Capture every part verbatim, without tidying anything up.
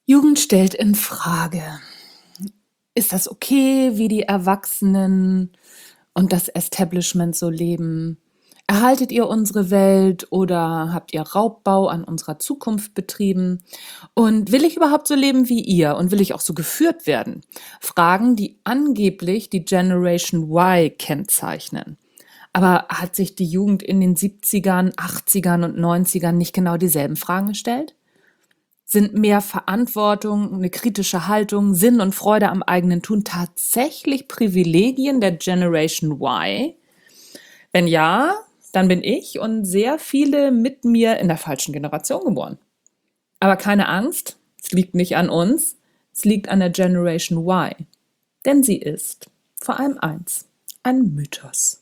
Jugend stellt in Frage: Ist das okay, wie die Erwachsenen und das Establishment so leben? Erhaltet ihr unsere Welt oder habt ihr Raubbau an unserer Zukunft betrieben? Und will ich überhaupt so leben wie ihr? Und will ich auch so geführt werden? Fragen, die angeblich die Generation Y kennzeichnen. Aber hat sich die Jugend in den siebzigern, achtzigern und neunzigern nicht genau dieselben Fragen gestellt? Sind mehr Verantwortung, eine kritische Haltung, Sinn und Freude am eigenen Tun tatsächlich Privilegien der Generation Y? Wenn ja, dann bin ich und sehr viele mit mir in der falschen Generation geboren. Aber keine Angst, es liegt nicht an uns, es liegt an der Generation Y. Denn sie ist vor allem eins: ein Mythos.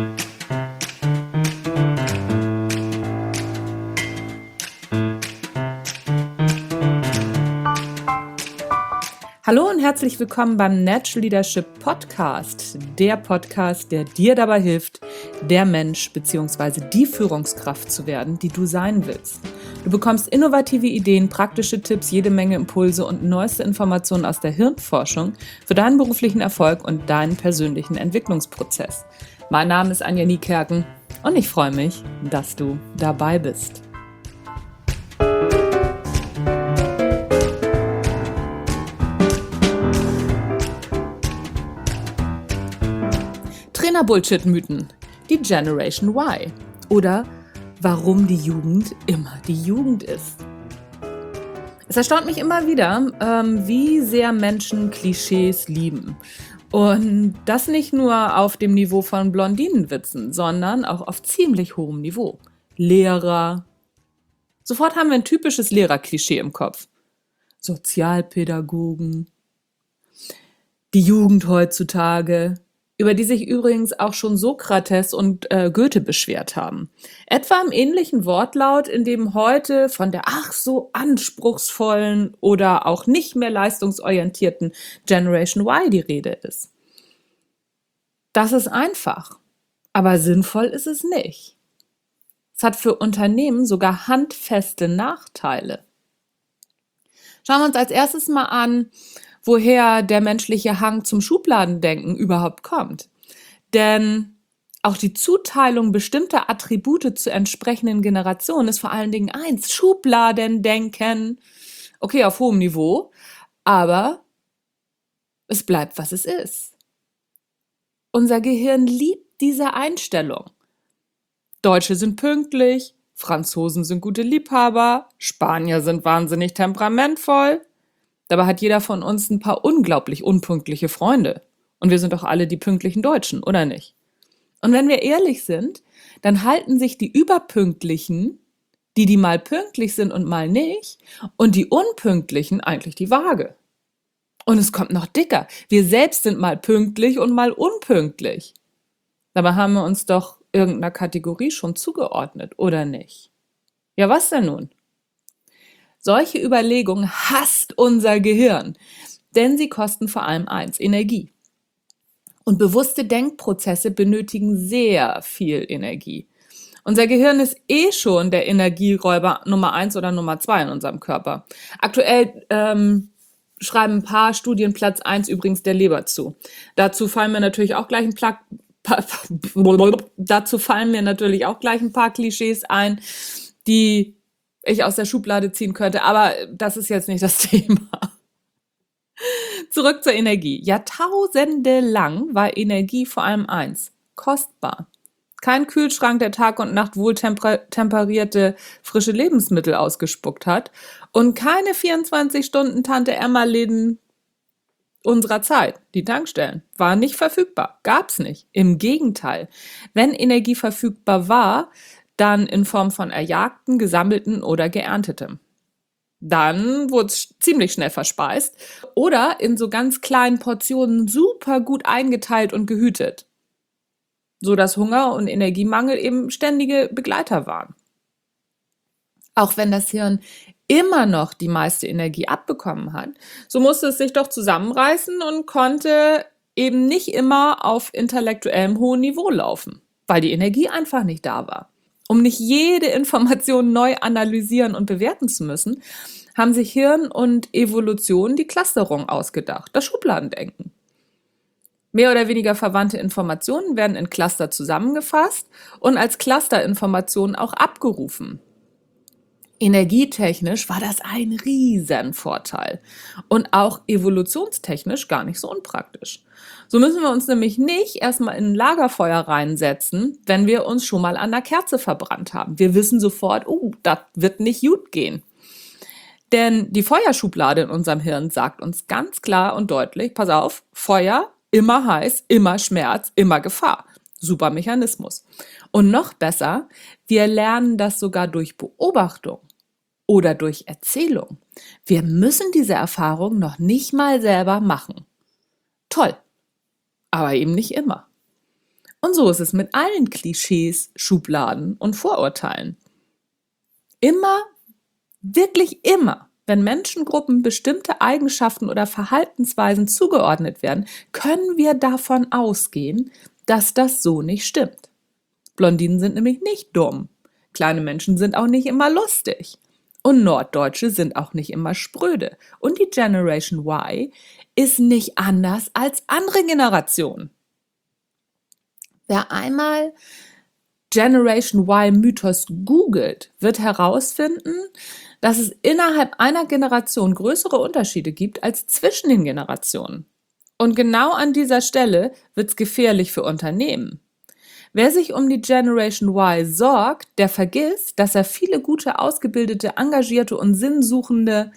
Hallo und herzlich willkommen beim Natural Leadership Podcast, der Podcast, der dir dabei hilft, der Mensch bzw. die Führungskraft zu werden, die du sein willst. Du bekommst innovative Ideen, praktische Tipps, jede Menge Impulse und neueste Informationen aus der Hirnforschung für deinen beruflichen Erfolg und deinen persönlichen Entwicklungsprozess. Mein Name ist Anja Niekerken und ich freue mich, dass du dabei bist. Trainer-Bullshit-Mythen, die Generation Y oder warum die Jugend immer die Jugend ist. Es erstaunt mich immer wieder, ähm, wie sehr Menschen Klischees lieben. Und das nicht nur auf dem Niveau von Blondinenwitzen, sondern auch auf ziemlich hohem Niveau. Lehrer. Sofort haben wir ein typisches Lehrerklischee im Kopf. Sozialpädagogen. Die Jugend heutzutage, über die sich übrigens auch schon Sokrates und äh, Goethe beschwert haben. Etwa im ähnlichen Wortlaut, in dem heute von der ach so anspruchsvollen oder auch nicht mehr leistungsorientierten Generation Y die Rede ist. Das ist einfach, aber sinnvoll ist es nicht. Es hat für Unternehmen sogar handfeste Nachteile. Schauen wir uns als erstes mal an, woher der menschliche Hang zum Schubladendenken überhaupt kommt. Denn auch die Zuteilung bestimmter Attribute zu entsprechenden Generationen ist vor allen Dingen eins: Schubladendenken. Okay, auf hohem Niveau, aber es bleibt, was es ist. Unser Gehirn liebt diese Einstellung. Deutsche sind pünktlich, Franzosen sind gute Liebhaber, Spanier sind wahnsinnig temperamentvoll. Dabei hat jeder von uns ein paar unglaublich unpünktliche Freunde. Und wir sind doch alle die pünktlichen Deutschen, oder nicht? Und wenn wir ehrlich sind, dann halten sich die Überpünktlichen, die, die mal pünktlich sind und mal nicht, und die Unpünktlichen eigentlich die Waage. Und es kommt noch dicker. Wir selbst sind mal pünktlich und mal unpünktlich. Dabei haben wir uns doch irgendeiner Kategorie schon zugeordnet, oder nicht? Ja, was denn nun? Solche Überlegungen hasst unser Gehirn, denn sie kosten vor allem eins: Energie. Und bewusste Denkprozesse benötigen sehr viel Energie. Unser Gehirn ist eh schon der Energieräuber Nummer eins oder Nummer zwei in unserem Körper. Aktuell ähm, schreiben ein paar Studien Platz eins übrigens der Leber zu. Dazu fallen mir natürlich auch gleich ein Pla- pa- Dazu fallen mir natürlich auch gleich ein paar Klischees ein, die ich aus der Schublade ziehen könnte, aber das ist jetzt nicht das Thema. Zurück zur Energie. Jahrtausende lang war Energie vor allem eins: kostbar. Kein Kühlschrank, der Tag und Nacht wohltemperierte frische Lebensmittel ausgespuckt hat, und keine vierundzwanzig-Stunden-Tante-Emma-Läden unserer Zeit. Die Tankstellen waren nicht verfügbar, gab's nicht. Im Gegenteil, wenn Energie verfügbar war, dann in Form von erjagten, gesammelten oder geerntetem. Dann wurde es ziemlich schnell verspeist oder in so ganz kleinen Portionen super gut eingeteilt und gehütet, so dass Hunger und Energiemangel eben ständige Begleiter waren. Auch wenn das Hirn immer noch die meiste Energie abbekommen hat, so musste es sich doch zusammenreißen und konnte eben nicht immer auf intellektuellem hohem Niveau laufen, weil die Energie einfach nicht da war. Um nicht jede Information neu analysieren und bewerten zu müssen, haben sich Hirn und Evolution die Clusterung ausgedacht, das Schubladendenken. Mehr oder weniger verwandte Informationen werden in Cluster zusammengefasst und als Clusterinformationen auch abgerufen. Energietechnisch war das ein Riesenvorteil und auch evolutionstechnisch gar nicht so unpraktisch. So müssen wir uns nämlich nicht erstmal in ein Lagerfeuer reinsetzen, wenn wir uns schon mal an der Kerze verbrannt haben. Wir wissen sofort, oh, das wird nicht gut gehen. Denn die Feuerschublade in unserem Hirn sagt uns ganz klar und deutlich, pass auf, Feuer, immer heiß, immer Schmerz, immer Gefahr. Super Mechanismus. Und noch besser, wir lernen das sogar durch Beobachtung oder durch Erzählung. Wir müssen diese Erfahrung noch nicht mal selber machen. Toll, aber eben nicht immer. Und so ist es mit allen Klischees, Schubladen und Vorurteilen. Immer, wirklich immer, wenn Menschengruppen bestimmte Eigenschaften oder Verhaltensweisen zugeordnet werden, können wir davon ausgehen, dass das so nicht stimmt. Blondinen sind nämlich nicht dumm. Kleine Menschen sind auch nicht immer lustig. Und Norddeutsche sind auch nicht immer spröde. Und die Generation Y ist nicht anders als andere Generationen. Wer einmal Generation Y-Mythos googelt, wird herausfinden, dass es innerhalb einer Generation größere Unterschiede gibt als zwischen den Generationen. Und genau an dieser Stelle wird es gefährlich für Unternehmen. Wer sich um die Generation Y sorgt, der vergisst, dass er viele gute, ausgebildete, engagierte und sinnsuchende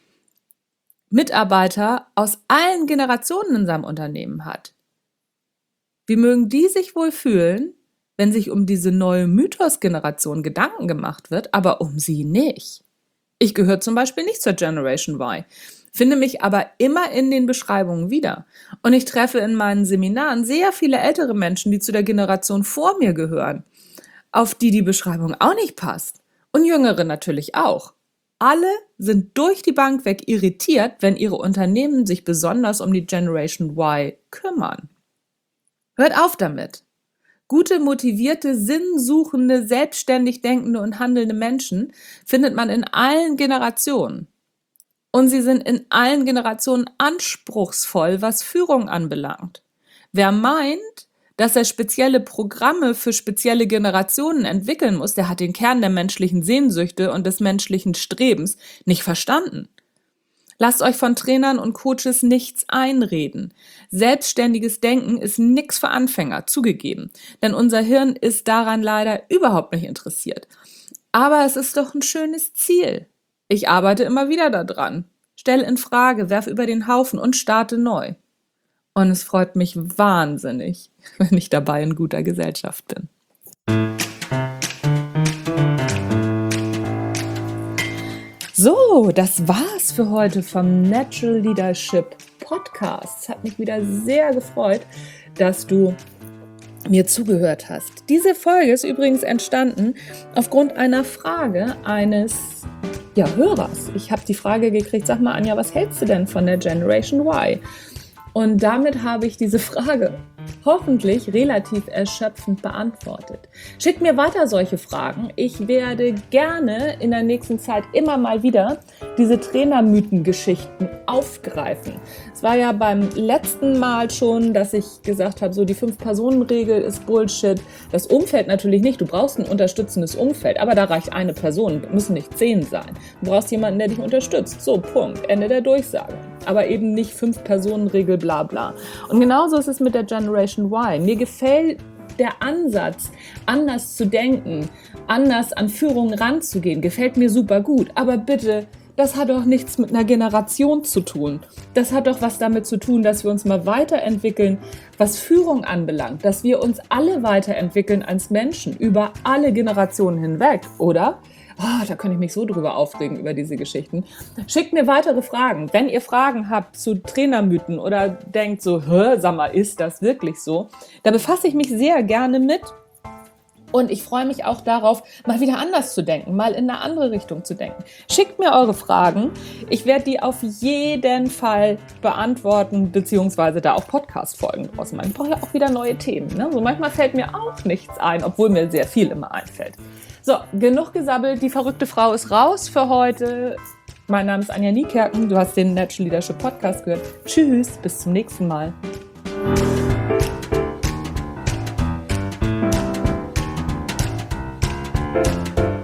Mitarbeiter aus allen Generationen in seinem Unternehmen hat. Wie mögen die sich wohl fühlen, wenn sich um diese neue Mythos-Generation Gedanken gemacht wird, aber um sie nicht? Ich gehöre zum Beispiel nicht zur Generation Y, finde mich aber immer in den Beschreibungen wieder. Und ich treffe in meinen Seminaren sehr viele ältere Menschen, die zu der Generation vor mir gehören, auf die die Beschreibung auch nicht passt. Und Jüngere natürlich auch. Alle sind durch die Bank weg irritiert, wenn ihre Unternehmen sich besonders um die Generation Y kümmern. Hört auf damit. Gute, motivierte, sinnsuchende, selbstständig denkende und handelnde Menschen findet man in allen Generationen. Und sie sind in allen Generationen anspruchsvoll, was Führung anbelangt. Wer meint, dass er spezielle Programme für spezielle Generationen entwickeln muss, der hat den Kern der menschlichen Sehnsüchte und des menschlichen Strebens nicht verstanden. Lasst euch von Trainern und Coaches nichts einreden. Selbstständiges Denken ist nichts für Anfänger, zugegeben. Denn unser Hirn ist daran leider überhaupt nicht interessiert. Aber es ist doch ein schönes Ziel. Ich arbeite immer wieder daran. Stelle in Frage, werfe über den Haufen und starte neu. Und es freut mich wahnsinnig, wenn ich dabei in guter Gesellschaft bin. So, das war's für heute vom Natural Leadership Podcast. Es hat mich wieder sehr gefreut, dass du mir zugehört hast. Diese Folge ist übrigens entstanden aufgrund einer Frage eines ja, Hörers. Ich habe die Frage gekriegt, sag mal Anja, was hältst du denn von der Generation Y? Und damit habe ich diese Frage hoffentlich relativ erschöpfend beantwortet. Schickt mir weiter solche Fragen. Ich werde gerne in der nächsten Zeit immer mal wieder diese Trainermythen-Geschichten aufgreifen. Es war ja beim letzten Mal schon, dass ich gesagt habe, so die Fünf-Personen-Regel ist Bullshit. Das Umfeld natürlich nicht. Du brauchst ein unterstützendes Umfeld, aber da reicht eine Person, müssen nicht zehn sein. Du brauchst jemanden, der dich unterstützt. So, Punkt. Ende der Durchsage. Aber eben nicht Fünf-Personen-Regel, bla bla. Und genauso ist es mit der Generation Y. Mir gefällt der Ansatz, anders zu denken, anders an Führung ranzugehen, gefällt mir super gut. Aber bitte, das hat doch nichts mit einer Generation zu tun. Das hat doch was damit zu tun, dass wir uns mal weiterentwickeln, was Führung anbelangt. Dass wir uns alle weiterentwickeln als Menschen über alle Generationen hinweg, oder? Oh, da könnte ich mich so drüber aufregen, über diese Geschichten. Schickt mir weitere Fragen. Wenn ihr Fragen habt zu Trainermythen oder denkt so, hä, sag mal, ist das wirklich so? Da befasse ich mich sehr gerne mit. Und ich freue mich auch darauf, mal wieder anders zu denken, mal in eine andere Richtung zu denken. Schickt mir eure Fragen. Ich werde die auf jeden Fall beantworten, beziehungsweise da auch Podcast-Folgen draus machen. Ich brauche ja auch wieder neue Themen. Ne? So manchmal fällt mir auch nichts ein, obwohl mir sehr viel immer einfällt. So, genug gesabbelt. Die verrückte Frau ist raus für heute. Mein Name ist Anja Niekerken, du hast den Natural Leadership Podcast gehört. Tschüss, bis zum nächsten Mal. Thank you.